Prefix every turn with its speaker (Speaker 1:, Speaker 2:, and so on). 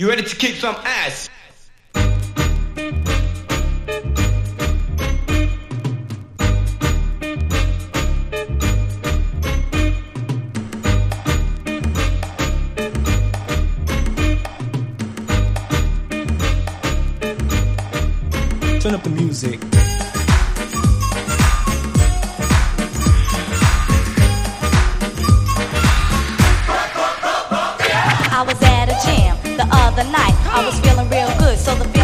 Speaker 1: You ready to kick some ass?
Speaker 2: Turn up the music.
Speaker 3: I was at a jam the other night. I was feeling real good, so the